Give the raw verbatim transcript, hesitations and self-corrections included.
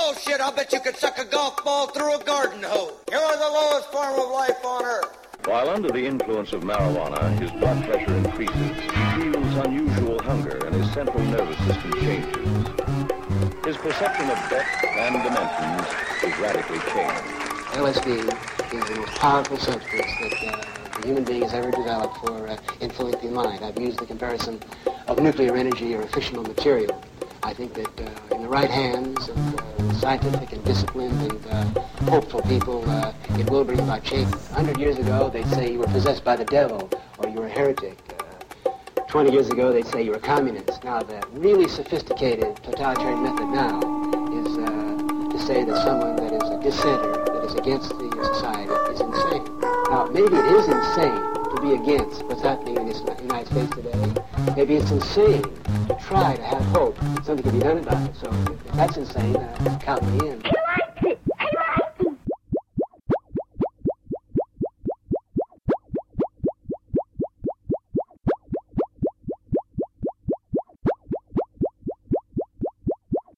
bullshit. I'll bet you could suck a golf ball through a garden hose. You're the lowest form of life on earth. While under the influence of marijuana, his blood pressure increases, he feels unusual hunger, and his central nervous system changes. His perception of depth and dimensions is radically changed. L S D is the most powerful substance that uh, the human being has ever developed for uh, influencing the mind. I've used the comparison of nuclear energy or a fissional material. I think that uh, in the right hands of uh, scientific and disciplined and uh, hopeful people, uh, it will bring about change. A hundred years ago, they'd say you were possessed by the devil or you were a heretic. Uh, Twenty years ago, they'd say you were a communist. Now, the really sophisticated totalitarian method now is uh, to say that someone that is a dissenter, that is against the society, is insane. Now, maybe it is insane to be against what's happening in the United States today. Maybe it's insane to try to have hope that something can be done about it. So if that's insane, uh, count me in.